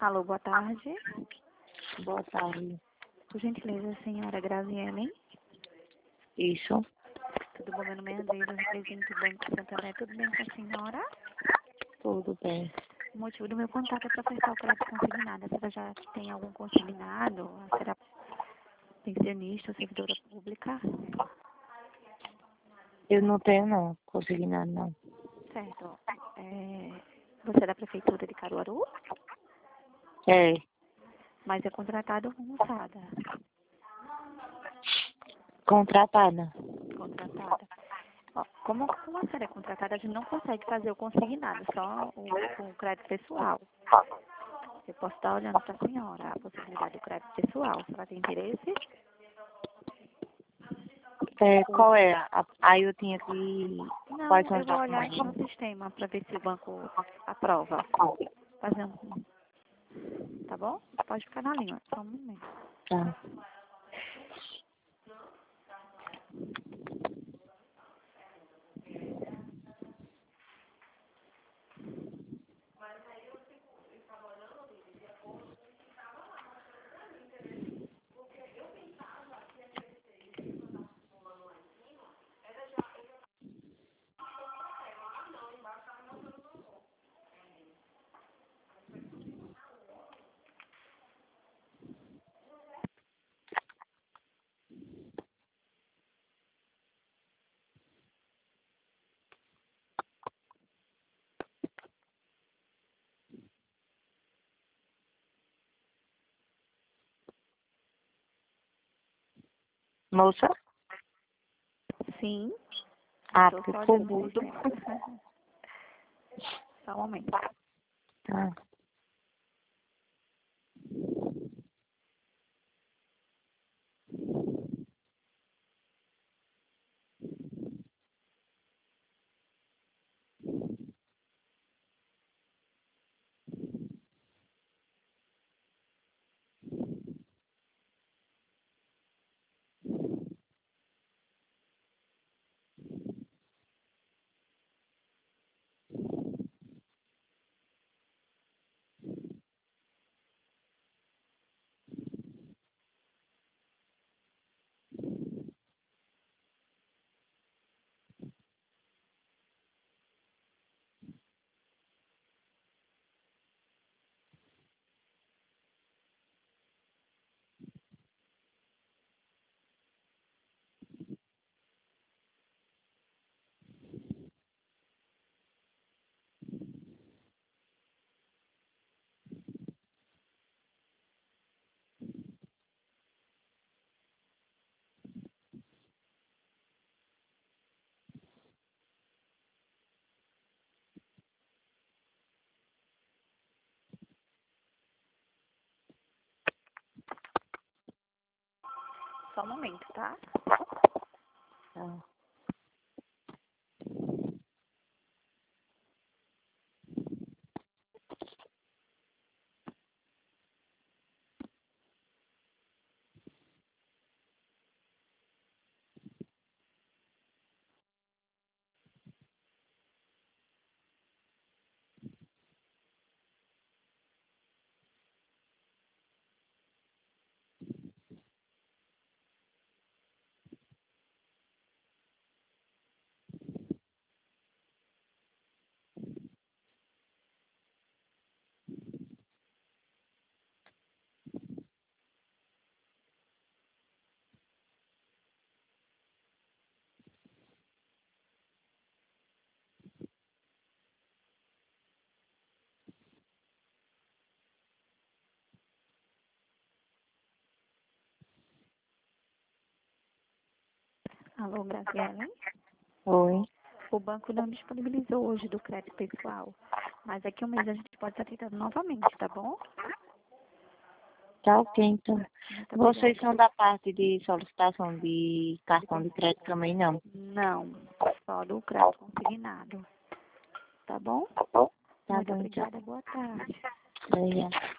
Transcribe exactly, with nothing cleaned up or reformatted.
Alô, boa tarde. Boa tarde. Por gentileza, a senhora Graziele. Isso. Tudo bom? Meu nome é Andresa, eu represento o Banco Santander. Tudo bem com a senhora? Tudo bem. O motivo do meu contato é para prestar o crédito consignado. A senhora já tem algum consignado? A senhora é pensionista ou servidora pública? Eu não tenho, não. Consegui nada, não. Certo. É, você é da Prefeitura de Caruaru? É. Mas é contratado ou almoçada? Contratada. Contratada. Ó, como, como a senhora é contratada, a gente não consegue fazer o consignado, só o, o crédito pessoal. Eu posso estar olhando para a senhora a possibilidade do crédito pessoal. A senhora tem interesse? É, qual é? A- Aí eu tinha que... Não, Quais são eu os vou olhar aqui no documentos? sistema para ver se o banco aprova. Fazer um... Tá bom? Pode ficar na linha, só um momento. Tá. Moça? Sim, Ah, estou porque só ficou olhando no mudo. sistema. Só um momento. Tá. Só um momento, tá? Tá. Alô, Graziele. Oi. O banco não disponibilizou hoje do crédito pessoal, mas daqui a um mês a gente pode estar tentando novamente, tá bom? Tá ok, então. Muito Vocês obrigada. são da parte de solicitação de cartão de crédito também, não? Não, só do crédito consignado. Tá bom? Tá Muito bom, então. obrigada, boa tarde. Obrigada.